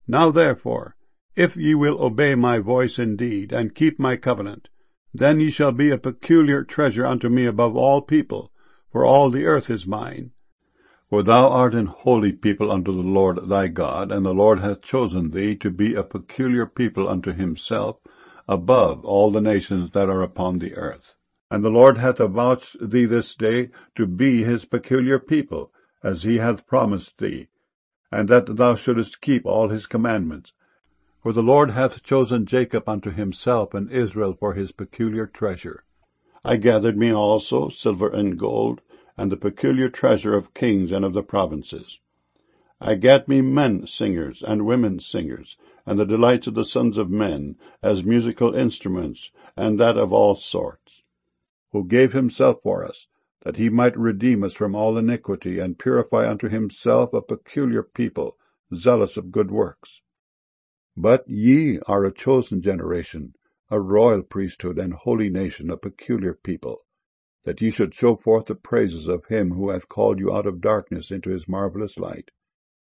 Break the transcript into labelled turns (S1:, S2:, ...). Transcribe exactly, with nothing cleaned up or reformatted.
S1: Now therefore, if ye will obey my voice indeed, and keep my covenant, then ye shall be a peculiar treasure unto me above all people, for all the earth is mine. For thou art an holy people unto the Lord thy God, and the Lord hath chosen thee to be a peculiar people unto himself, above all the nations that are upon the earth. And the Lord hath avouched thee this day to be his peculiar people, as he hath promised thee, and that thou shouldest keep all his commandments. For the Lord hath chosen Jacob unto himself, and Israel for his peculiar treasure. I gathered me also silver and gold, and the peculiar treasure of kings and of the provinces. I gat me men singers and women singers, and the delights of the sons of men, as musical instruments, and that of all sorts. Who gave himself for us, that he might redeem us from all iniquity, and purify unto himself a peculiar people, zealous of good works. But ye are a chosen generation, a royal priesthood, and holy nation, a peculiar people, that ye should show forth the praises of him who hath called you out of darkness into his marvelous light,